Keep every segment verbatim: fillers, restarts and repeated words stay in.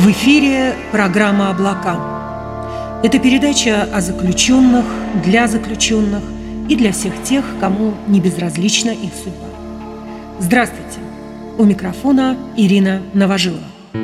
В эфире программа «Облака». Это передача о заключенных, для заключенных и для всех тех, кому не безразлична их судьба. Здравствуйте! У микрофона Ирина Новожилова.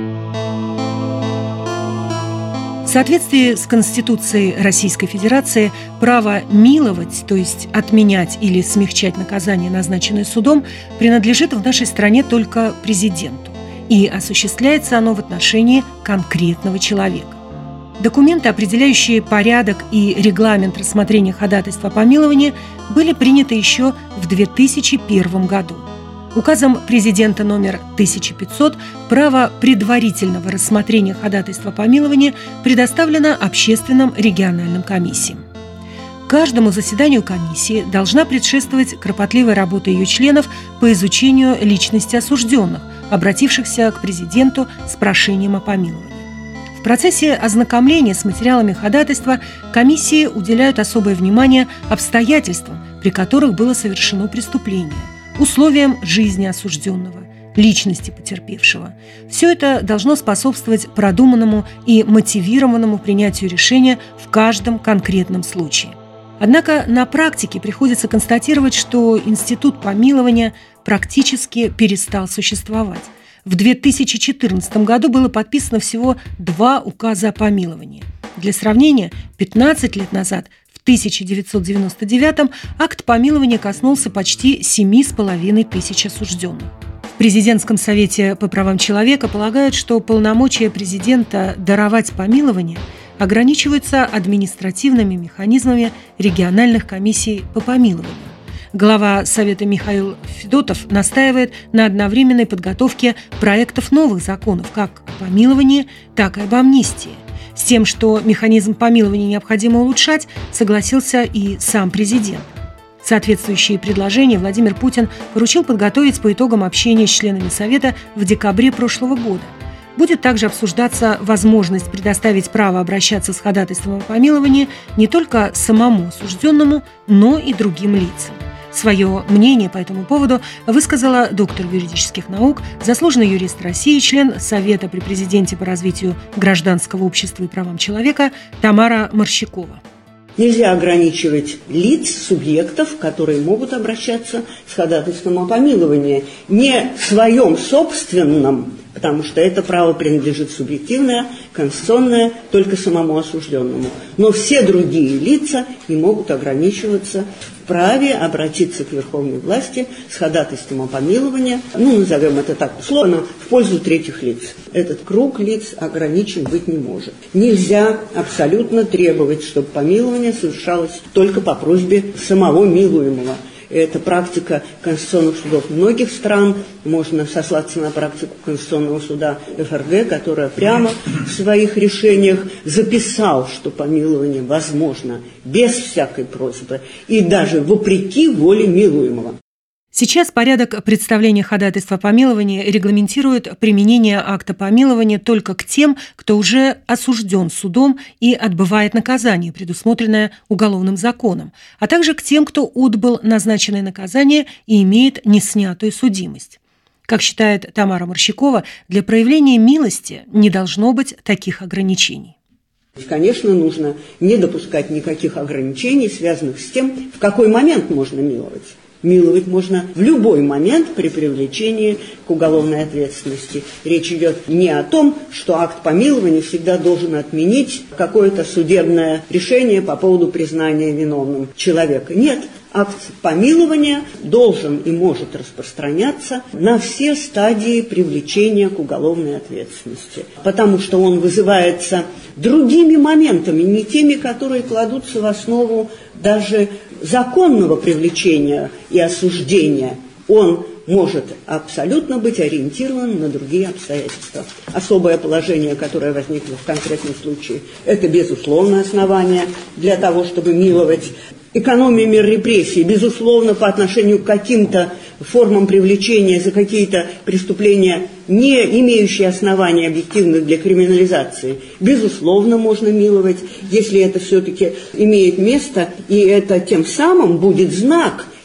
В соответствии с Конституцией Российской Федерации право миловать, то есть отменять или смягчать наказание, назначенное судом, принадлежит в нашей стране только президенту, и осуществляется оно в отношении конкретного человека. Документы, определяющие порядок и регламент рассмотрения ходатайства о помиловании, были приняты еще в две тысячи первом году. Указом президента номер тысяча пятьсот право предварительного рассмотрения ходатайства о помиловании предоставлено общественным региональным комиссиям. Каждому заседанию комиссии должна предшествовать кропотливая работа ее членов по изучению личности осужденных, обратившихся к президенту с прошением о помиловании. В процессе ознакомления с материалами ходатайства комиссии уделяют особое внимание обстоятельствам, при которых было совершено преступление, условиям жизни осужденного, личности потерпевшего. Все это должно способствовать продуманному и мотивированному принятию решения в каждом конкретном случае. Однако на практике приходится констатировать, что институт помилования практически перестал существовать. В две тысячи четырнадцатом году было подписано всего два указа о помиловании. Для сравнения, пятнадцать лет назад, в тысяча девятьсот девяносто девятом, акт помилования коснулся почти семи с половиной тысяч осужденных. В Президентском совете по правам человека полагают, что полномочия президента даровать помилование ограничиваются административными механизмами региональных комиссий по помилованию. Глава Совета Михаил Федотов настаивает на одновременной подготовке проектов новых законов как о помиловании, так и об амнистии. С тем, что механизм помилования необходимо улучшать, согласился и сам президент. Соответствующие предложения Владимир Путин поручил подготовить по итогам общения с членами Совета в декабре прошлого года. Будет также обсуждаться возможность предоставить право обращаться с ходатайством о помиловании не только самому осужденному, но и другим лицам. Свое мнение по этому поводу высказала доктор юридических наук, заслуженный юрист России, член Совета при президенте по развитию гражданского общества и правам человека Тамара Морщикова. Нельзя ограничивать лиц, субъектов, которые могут обращаться с ходатайством о помиловании, не в своем собственном, потому что это право принадлежит субъективное, конституционное, только самому осужденному. Но все другие лица не могут ограничиваться в праве обратиться к верховной власти с ходатайством о помиловании, ну, назовем это так условно, в пользу третьих лиц. Этот круг лиц ограничен быть не может. Нельзя абсолютно требовать, чтобы помилование совершалось только по просьбе самого милуемого. Это практика конституционных судов многих стран. Можно сослаться на практику Конституционного суда эф эр гэ, которая прямо в своих решениях записал, что помилование возможно без всякой просьбы и даже вопреки воле милуемого. Сейчас порядок представления ходатайства о помиловании регламентирует применение акта помилования только к тем, кто уже осужден судом и отбывает наказание, предусмотренное уголовным законом, а также к тем, кто отбыл назначенное наказание и имеет неснятую судимость. Как считает Тамара Морщикова, для проявления милости не должно быть таких ограничений. Конечно, нужно не допускать никаких ограничений, связанных с тем, в какой момент можно миловать. Миловать можно в любой момент при привлечении к уголовной ответственности. Речь идет не о том, что акт помилования всегда должен отменить какое-то судебное решение по поводу признания виновным человека. Нет, акт помилования должен и может распространяться на все стадии привлечения к уголовной ответственности, потому что он вызывается другими моментами, не теми, которые кладутся в основу даже законного привлечения и осуждения. Он может абсолютно быть ориентирован на другие обстоятельства. Особое положение, которое возникло в конкретном случае, это безусловное основание для того, чтобы миловать. Экономия мер репрессий, безусловно, по отношению к каким-то формам привлечения за какие-то преступления, не имеющие оснований объективных для криминализации, безусловно, можно миловать, если это все-таки имеет место, и это тем самым будет знак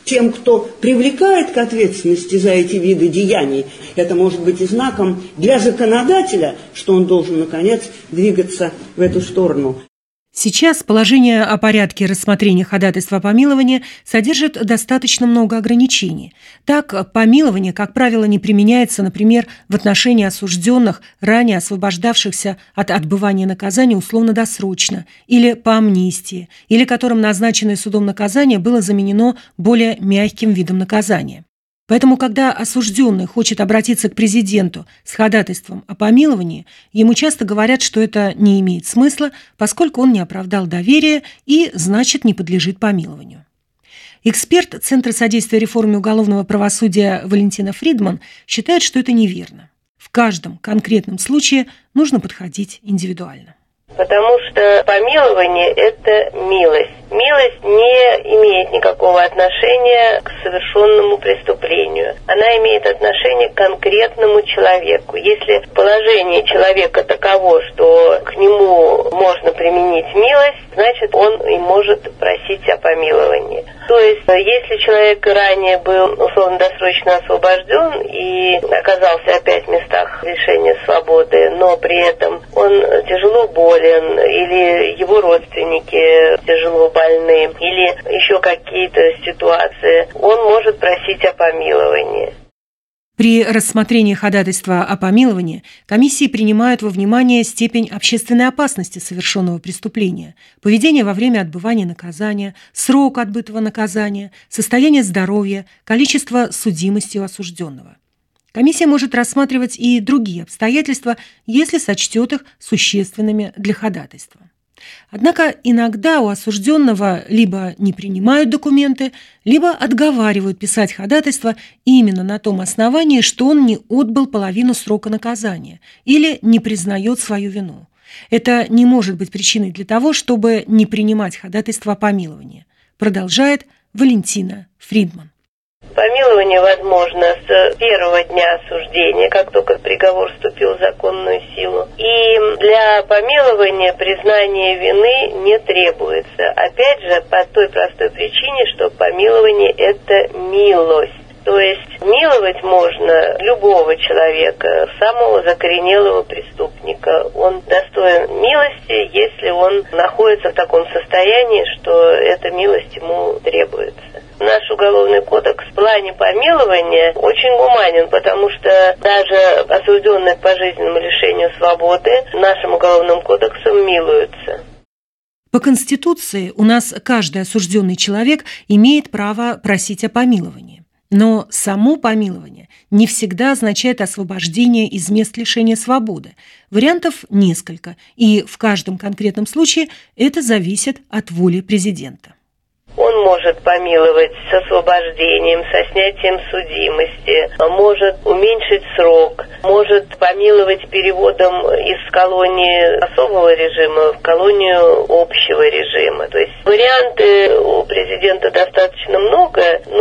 тем, кто привлекает к ответственности за эти виды деяний. Это может быть и знаком для законодателя, что он должен, наконец, двигаться в эту сторону. Сейчас положение о порядке рассмотрения ходатайства о помиловании содержит достаточно много ограничений. Так, помилование, как правило, не применяется, например, в отношении осужденных, ранее освобождавшихся от отбывания наказания условно-досрочно, или по амнистии, или которым назначенное судом наказание было заменено более мягким видом наказания. Поэтому, когда осужденный хочет обратиться к президенту с ходатайством о помиловании, ему часто говорят, что это не имеет смысла, поскольку он не оправдал доверия и, значит, не подлежит помилованию. Эксперт Центра содействия реформе уголовного правосудия Валентина Фридман считает, что это неверно. В каждом конкретном случае нужно подходить индивидуально. Потому что помилование – это милость. Милость не имеет никакого отношения к совершенному преступлению. Она имеет отношение к конкретному человеку. Если положение человека таково, что к нему можно применить милость, значит, он и может просить о помиловании. То есть, если человек ранее был условно-досрочно освобожден и оказался опять в местах лишения свободы, но при этом он тяжело болен, или его родственники тяжело больны, или еще какие-то ситуации, он может просить о помиловании. При рассмотрении ходатайства о помиловании комиссии принимают во внимание степень общественной опасности совершенного преступления, поведение во время отбывания наказания, срок отбытого наказания, состояние здоровья, количество судимости у осужденного. Комиссия может рассматривать и другие обстоятельства, если сочтет их существенными для ходатайства. Однако иногда у осужденного либо не принимают документы, либо отговаривают писать ходатайство именно на том основании, что он не отбыл половину срока наказания или не признает свою вину. Это не может быть причиной для того, чтобы не принимать ходатайство о помиловании, продолжает Валентина Фридман. Помилование возможно с первого дня осуждения, как только приговор вступил в законную силу. И для помилования признание вины не требуется. Опять же, по той простой причине, что помилование – это милость. То есть миловать можно любого человека, самого закоренелого преступника. Он достоин милости, если он находится в таком состоянии, что эта милость ему требуется. Наш уголовный кодекс в плане помилования очень гуманен, потому что даже осужденные к пожизненному лишению свободы нашим уголовным кодексом милуются. По Конституции у нас каждый осужденный человек имеет право просить о помиловании. Но само помилование не всегда означает освобождение из мест лишения свободы. Вариантов несколько, и в каждом конкретном случае это зависит от воли президента. Он может помиловать с освобождением, со снятием судимости, может уменьшить срок, может помиловать переводом из колонии особого режима в колонию общего режима. То есть варианты у президента достаточно много,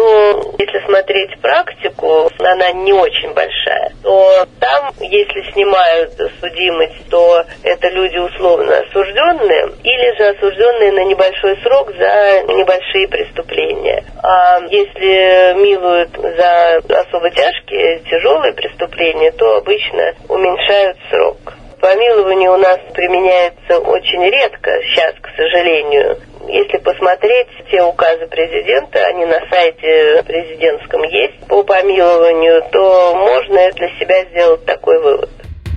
но если смотреть практику, она не очень большая, то там, если снимают судимость, то это люди условно осужденные, или же осужденные на небольшой срок за небольшой преступления. А если милуют за особо тяжкие, тяжелые преступления, то обычно уменьшают срок. Помилование у нас применяется очень редко сейчас, к сожалению. Если посмотреть те указы президента, они на сайте президентском есть по помилованию, то можно для себя сделать такой вывод.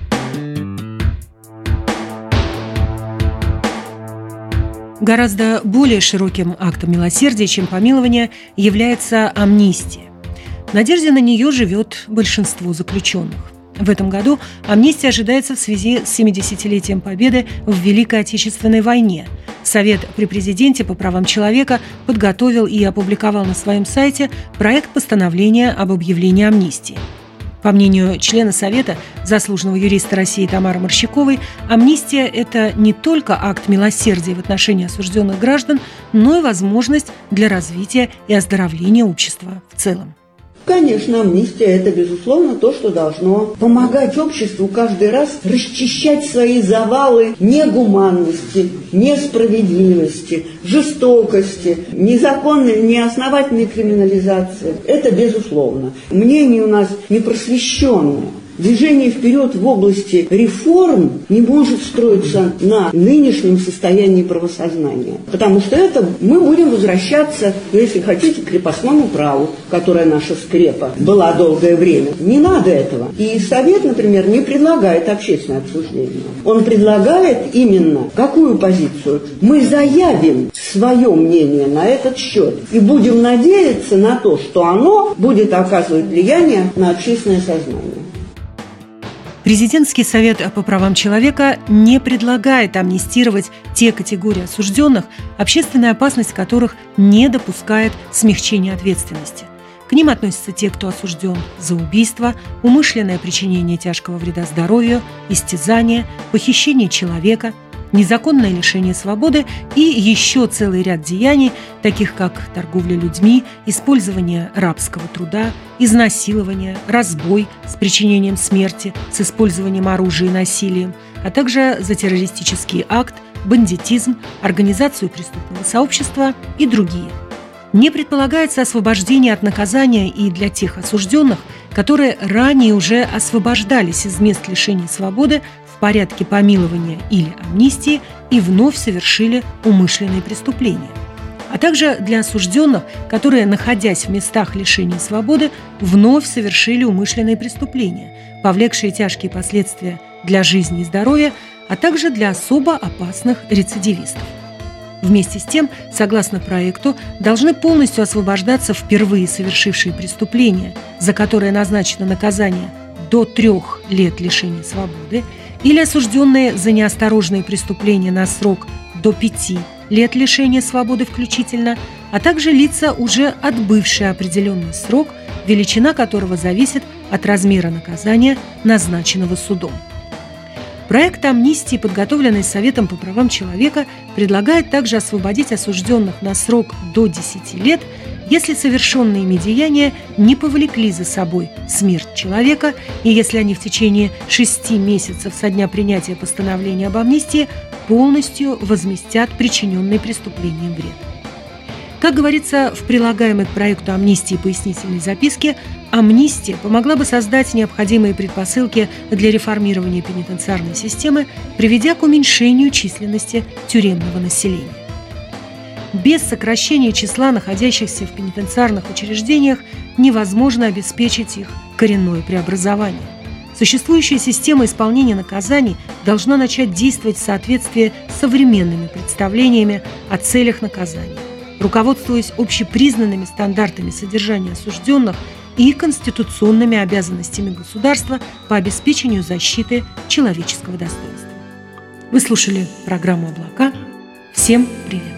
Гораздо более широким актом милосердия, чем помилование, является амнистия. В надежде на нее живет большинство заключенных. В этом году амнистия ожидается в связи с семидесятилетием Победы в Великой Отечественной войне. Совет при президенте по правам человека подготовил и опубликовал на своем сайте проект постановления об объявлении амнистии. По мнению члена Совета, заслуженного юриста России Тамары Морщаковой, амнистия – это не только акт милосердия в отношении осужденных граждан, но и возможность для развития и оздоровления общества в целом. Конечно, амнистия – это, безусловно, то, что должно помогать обществу каждый раз расчищать свои завалы негуманности, несправедливости, жестокости, незаконной, неосновательной криминализации. Это безусловно. Мнение у нас непросвещенное. Движение вперед в области реформ не может строиться на нынешнем состоянии правосознания. Потому что это мы будем возвращаться, если хотите, к крепостному праву, которое наша скрепа была долгое время. Не надо этого. И Совет, например, не предлагает общественное обсуждение. Он предлагает именно какую позицию? Мы заявим свое мнение на этот счет и будем надеяться на то, что оно будет оказывать влияние на общественное сознание. Президентский совет по правам человека не предлагает амнистировать те категории осужденных, общественная опасность которых не допускает смягчения ответственности. К ним относятся те, кто осужден за убийство, умышленное причинение тяжкого вреда здоровью, истязание, похищение человека, незаконное лишение свободы и еще целый ряд деяний, таких как торговля людьми, использование рабского труда, изнасилование, разбой с причинением смерти, с использованием оружия и насилием, а также за террористический акт, бандитизм, организацию преступного сообщества и другие. Не предполагается освобождение от наказания и для тех осужденных, которые ранее уже освобождались из мест лишения свободы в порядке помилования или амнистии и вновь совершили умышленные преступления, а также для осужденных, которые, находясь в местах лишения свободы, вновь совершили умышленные преступления, повлекшие тяжкие последствия для жизни и здоровья, а также для особо опасных рецидивистов. Вместе с тем, согласно проекту, должны полностью освобождаться впервые совершившие преступления, за которые назначено наказание до трех лет лишения свободы, или осужденные за неосторожные преступления на срок до пяти лет лишения свободы включительно, а также лица, уже отбывшие определенный срок, величина которого зависит от размера наказания, назначенного судом. Проект амнистии, подготовленный Советом по правам человека, предлагает также освободить осужденных на срок до десяти лет, если совершенные ими деяния не повлекли за собой смерть человека и если они в течение шести месяцев со дня принятия постановления об амнистии полностью возместят причиненный преступлением вред. Как говорится в прилагаемой к проекту амнистии пояснительной записке, амнистия помогла бы создать необходимые предпосылки для реформирования пенитенциарной системы, приведя к уменьшению численности тюремного населения. Без сокращения числа находящихся в пенитенциарных учреждениях невозможно обеспечить их коренное преобразование. Существующая система исполнения наказаний должна начать действовать в соответствии с современными представлениями о целях наказания, руководствуясь общепризнанными стандартами содержания осужденных и конституционными обязанностями государства по обеспечению защиты человеческого достоинства. Вы слушали программу «Облака». Всем привет!